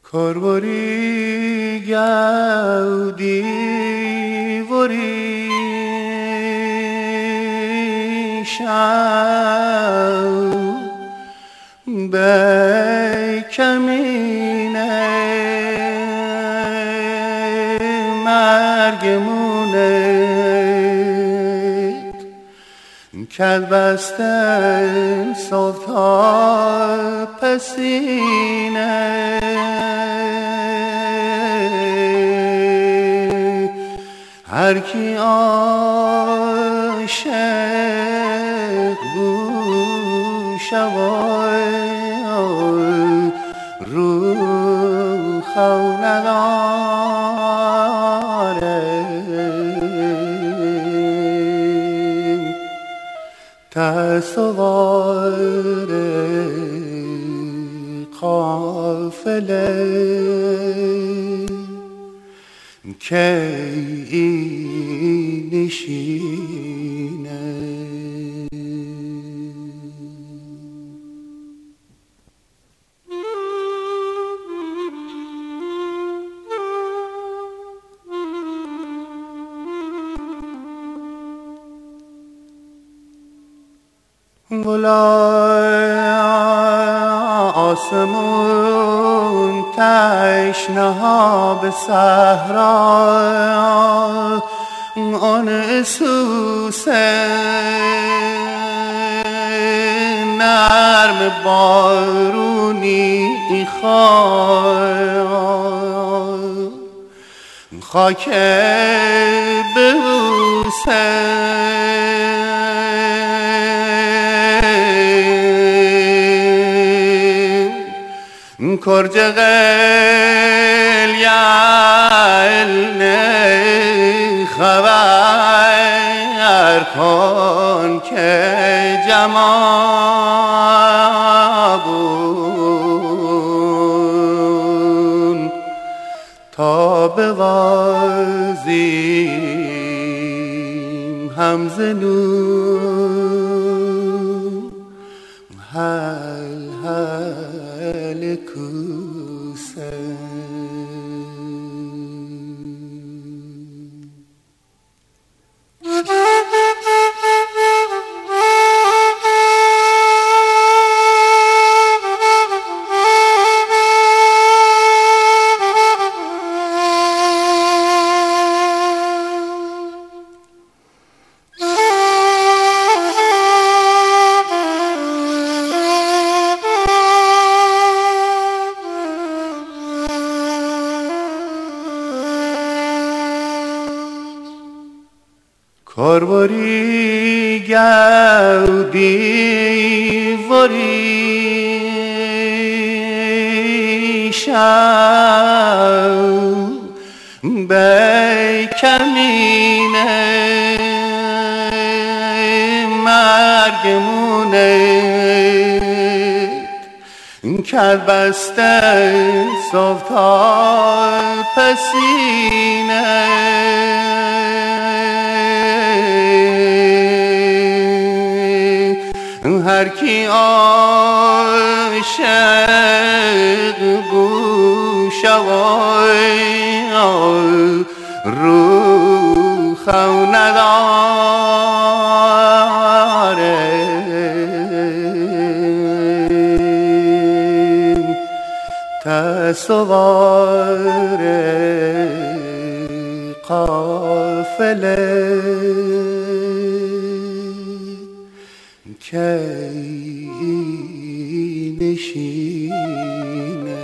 Korvori gaudi vori shau be kamine margemune kad basten softa pasine هر کی عاشق بود شوای رو خو نداره تصور قافله کی نشینه ولای آسمون تشنه ها به صحرا آن سوس نرم بارونی خواه خاک ببوسه کرج قلیل خبر کن که جمابون تا بوازیم همزنون هل هل کوسه korvori gaudi vori shau be kamine margemune kad basten softa pasine هر کی عاشق بود شوای رو خو نداره تصور قافله کی نشینه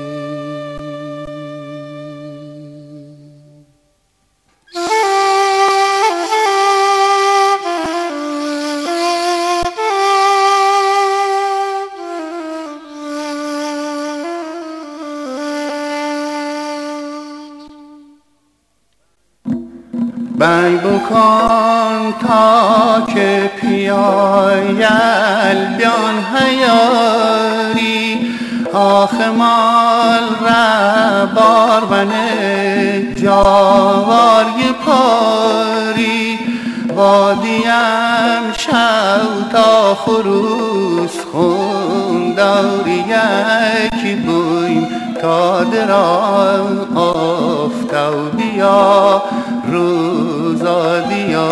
بنگ بکن تا که پیایل بیان هیاری آخ مال ربار بنه جاواری پاری وادیم شو تا خروس خون داری یکی بویم تا درا آفتو بیا روزا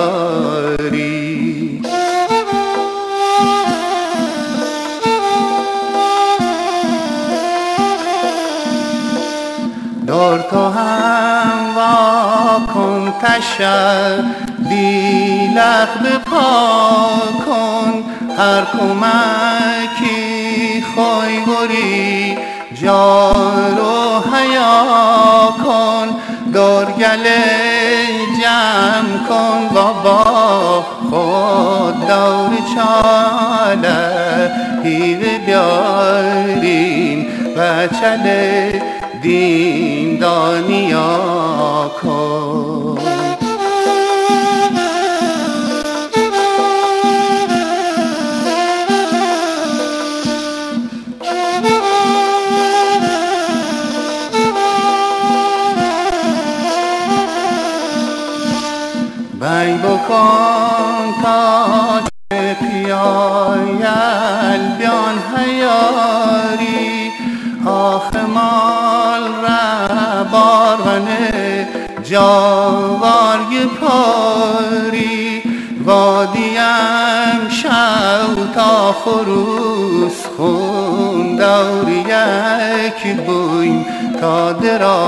دیاری. دور تو هم وا کن تشدیلق بپا کن، هر کمکی خوی گری جارو حیا کن. دور گله جمع کن و با خود دور چاله هیوه بیارین و چله دین دانیا کن. بی بکن تا که پیایل بیان حیاری، آخ مال را بارونه جاواری پاری. وادیم شو تا خروس خون دور یک بویم تا درا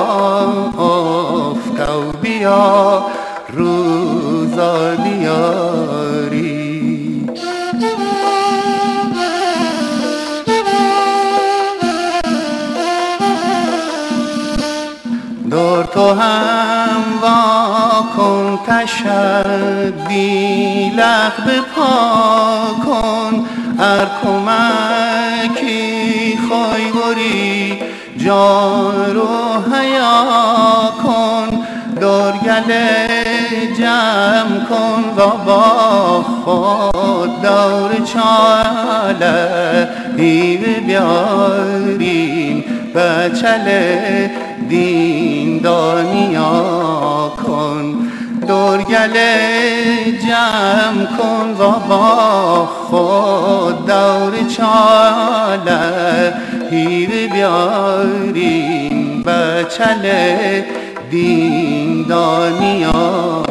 آفتو بیا روزا دیاری. دور تو هم وا کن تشدیلق بپا کن، هر کمکی خوی گری جارو حیا کن. دور گله جمع کن و با خود دور چاله هیوه بیارین بچله دین دانیا کن. دور گله جمع کن و با خود دور چاله هیوه بیارین بچله دین دانیا